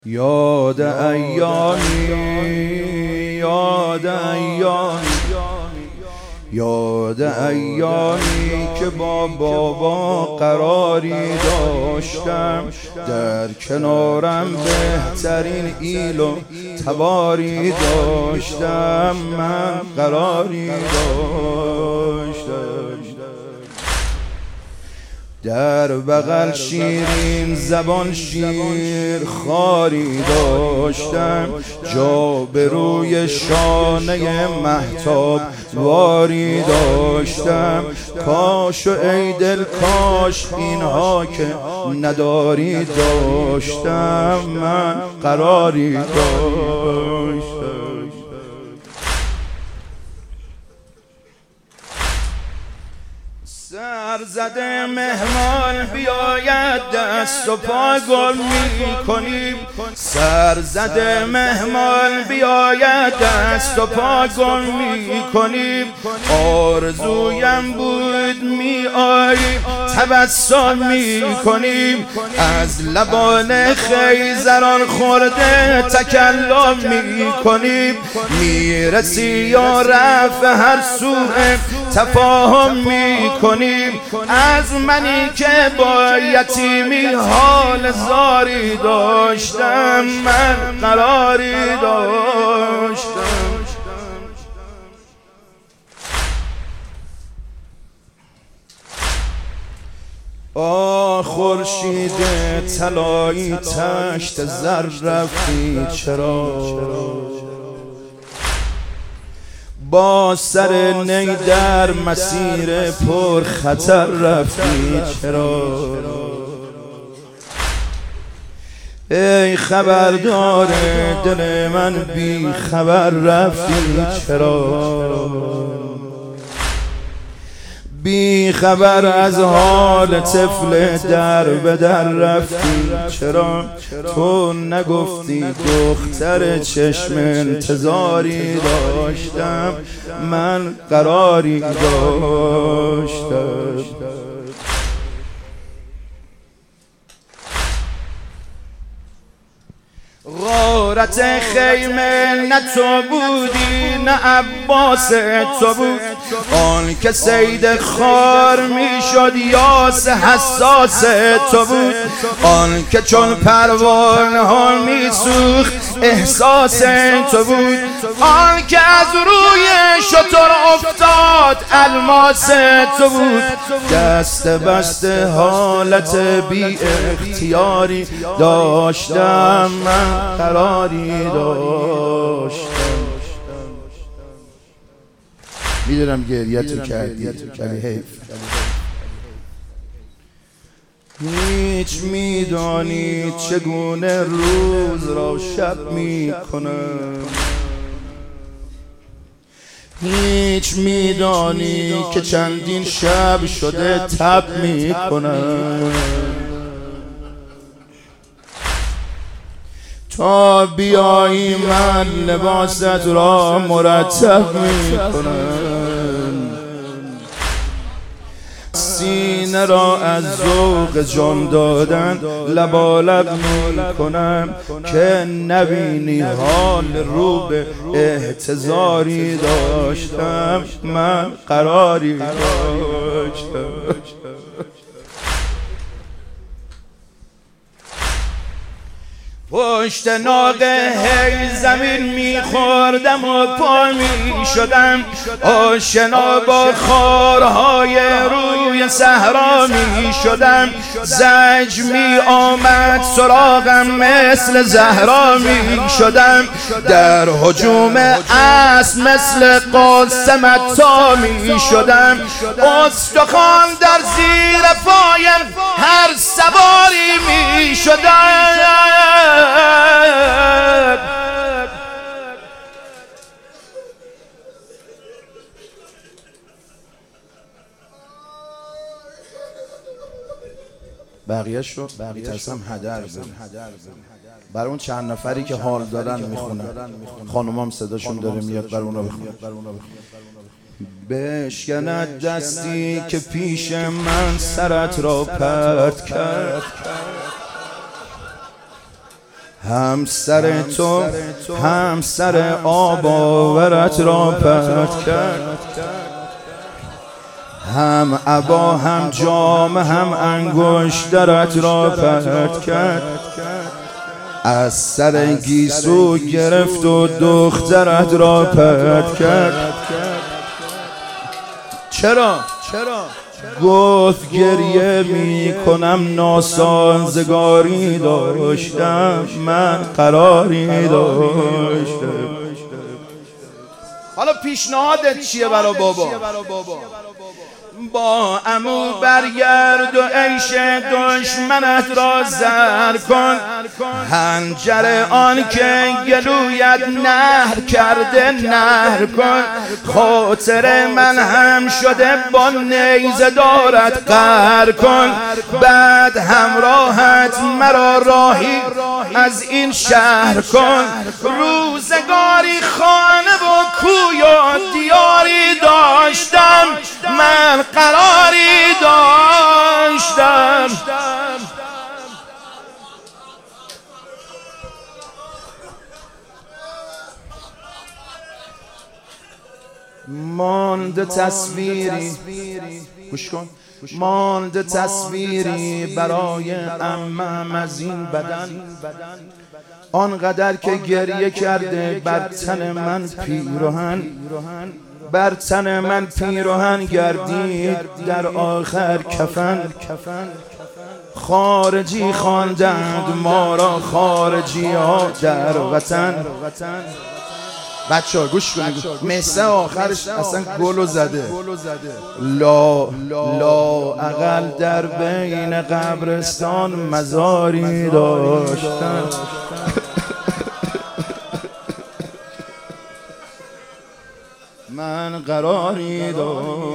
یاد ایامی، یاد ایامی، یاد ایامی که با بابا قراری داشتم، در کنارم بهترین ایل و تباری داشتم، من قراری داشتم. در بغل شیرین زبان شیر خاری داشتم، جا به روی شانه مهتاب واری داشتم. کاش و ای دل کاش اینها که نداری داشتم، من قراری داشتم. سرزده مهمان بیاید دست و پا گل می کنیم، سرزده مهمان بیاید دست و پا گل می کنیم. آرزویم بود می آییم تبسم می کنیم، از لبان خیزران خورده تکلم می کنیم. میرسی یا رفع هر سوء تفاهم می کنیم، از منی که با یتیمی حال زاری داشتم، من قراری داشتم. خورشید طلایی تشت زر رفتی چرا؟ با سر نی در مسیر پر خطر رفتی چرا؟ ای خبردار دل من بی خبر رفتی چرا؟ بی خبر از حال طفل در به در رفتی چرا؟ تو نگفتی دختر چشم انتظاری داشتم، من قراری داشتم. غارت خیمه نه تو بودی نه عباس تو بود، آن که صید خار می شد یاس حساس تو بود، آن که چون پروانه ها می سوخت احساس تو بود، آن که از روی شتر افتاد الماس تو بود. دست بسته حالت بی اختیاری داشتم، من قراری داشتم. میدونم گریه تو کردی ولی حیف. هیچ میدانی چگونه روز را شب میکنم، هیچ میدانی که چندین شب شده تب میکنم. تا بیایی من لباست را مرتب میکنم، سینه را از ذوق جان دادن لبالب میکنم، که نبینی حال رو به احتضاری داشتم، من قراری داشتم. پشت ناقه هی زمین میخوردم و پا میشدم، آشنا با خارهای روی صحرا میشدم. زج می آمد سراغم مثل زهرا میشدم، در هجوم اسب مثل قاسم تا میشدم. استخوان در زیر پایم هر سواری میشدم. بقیه‌ش رو میترسم هدر بزنم برای اون چند نفری که حال دارن میخونن. خانومام صداشون داره میاد، برای اونا بخونم. بشکند دستی که پیش من سرت را پرت کرد، همسر تو همسر آب آورت را پرت کرد، هم عبا هم جامه هم انگشترت را پرت کرد، از سر گیسو گرفت و دخترت را پرت کرد. چرا؟ گفت گریه می کنم ناسازگاری داشتم، من قراری داشتم. حالا پیشنهادت چیه برا بابا؟ با عمو برگرد و عیش دشمنت را زر کن، حنجر آن که گلویت نهر کرده نهر کن، خاطر من هم شده با نیزه دارت قهر کن، بعد همراهت مرا راهی از این شهر کن. روزگاری خانه و کوی و دیاری داشتم، من قراری داشتم. مانده تصویری، گوش کن، مانده تصویری برای عمم از این بدن، آنقدر که گریه کرده بر تن من پیراهن، بر تن من پیراهن گردید در آخر کفن. خارجی خواندند ما را خارجی ها در وطن. بچه ها گوش کنید، مثل آخرش اصلا گلو زده. لا اقل در بین قبرستان مزاری داشتن. من قراری داشتم.